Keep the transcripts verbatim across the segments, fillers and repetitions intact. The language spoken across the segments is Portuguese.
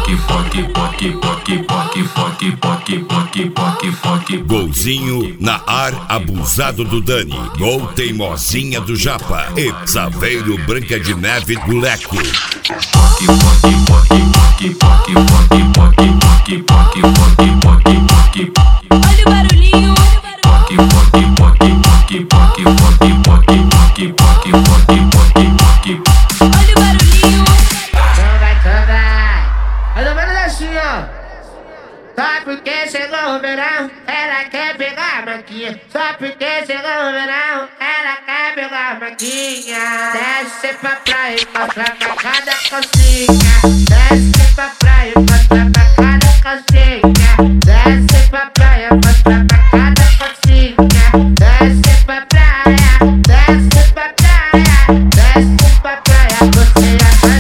Golzinho na ar abusado do Dani. Gol teimosinha do Japa. Exaveiro Branca de Neve do Leco. Olha o barulhinho. Olha o barulhinho. Também, também. Mais ou menos assim, ó. Só porque chegou o verão, ela quer pegar a maquinha. Só porque chegou o verão, ela quer pegar a maquinha. Desce pra praia e mostra pra cada calcinha. Desce pra praia e mostra pra cada calcinha. Desce pra praia e mostra pra cada calcinha. Desce pra praia, desce pra praia, desce pra praia, você já faz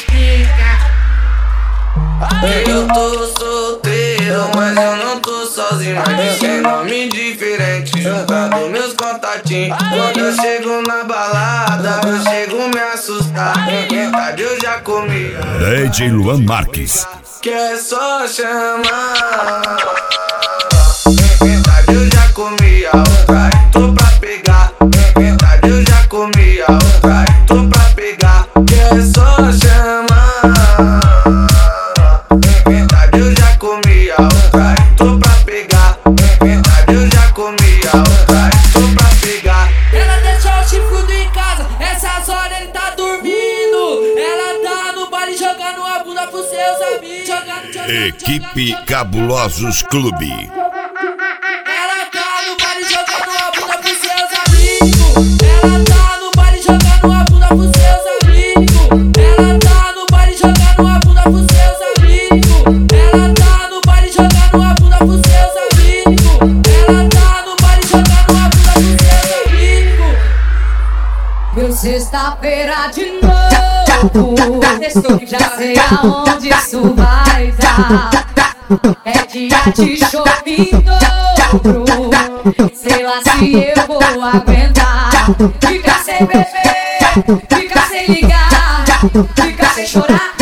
a piquinha. Eu tô solteiro, mas eu não tô sozinho. Mas tem nome diferente, juntado meus contatinhos. Quando eu chego na balada, eu chego me assustar. Metade eu já comi. D J Luan Marques. Que é só chamar. Metade eu já comi, a outra tô pra pegar. Metade eu já comi, a outra tô pra pegar. Que é só chamar. Metade eu já comi, a outra tô pra pegar. Metade eu já comi, a outra tô pra pegar. Ela deixou o chifrudo em casa, essas horas ele tá dormindo. Ela tá no baile jogando a bunda pros seus amigos. Jogando, jogando, Equipe jogando. Cabulosos Clube. Ela tá no baile jogando a bunda pros seus amigos. Ela tá no baile jogando a bunda pros seus amigos. Ela tá no baile jogando a bunda pros seus amigos. Ela tá no baile jogando a bunda pros seus amigos. Ela tá no baile jogando a bunda pros seus amigos. Meu sexta-feira de novo. Já sei aonde isso vai dar. É dia de shopping dobro. Sei lá se eu vou aguentar. Fica sem beber, fica sem ligar, fica sem chorar.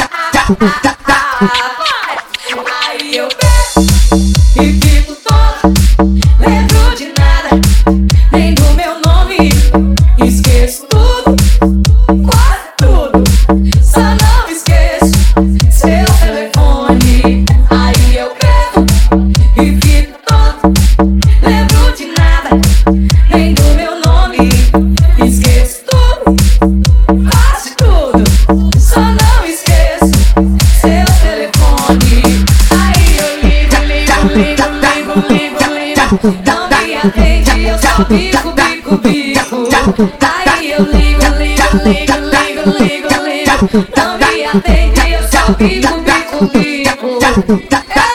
Aí eu bebo e fico toda. Lembro de nada, nem do meu nome. Esqueço tudo, quase tudo. Só não esqueço seu telefone. Aí eu bebo e fico toda. Lembro de nada, nem do meu nome. Esqueço tudo, quase tudo. Só não esqueço seu telefone. Aí eu ligo, ligo, ligo, ligo, ligo, ligo. Não me atende, eu só bico, bico, bico. Aí eu ligo, ligo, ligo, ligo, ligo, ligo. Não me atende, eu só bico, bico, bico.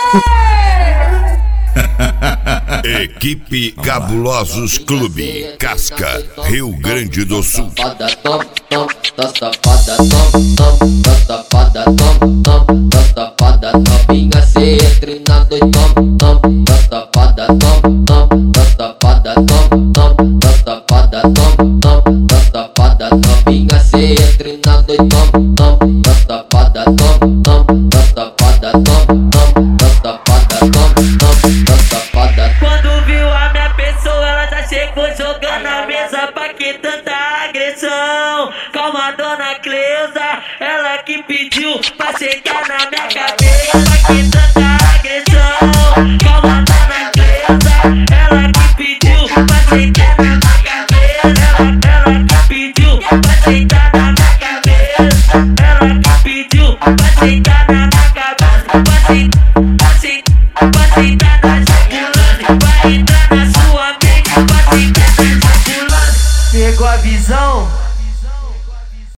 Equipe Cabulosos Clube. Casca, Rio Grande do Sul. Safada, tom, tom, tá safada, tom, tom, tá safada, tom, tom, tá safada, novinha, cê entre na dois, tom, tom, tá safada, tom, tom, tá safada, tom, tom, tá safada, tom, tom, tá safada, novinha, cê entre na dois, tom, tom, tá safada, tom, tom, tá safada, tom, tom, tá safada, tom, tom, tá safada. Quando viu a minha pessoa, ela já chegou jogando a mesa. Pra que tanta agressão? Calma, dona Cleusa, ela que pediu pra chegar na minha cabeça. Pra que tanta agressão? Calma, dona Cleusa, ela que pediu pra chegar na minha cabeça. Ela, ela que pediu pra chegar.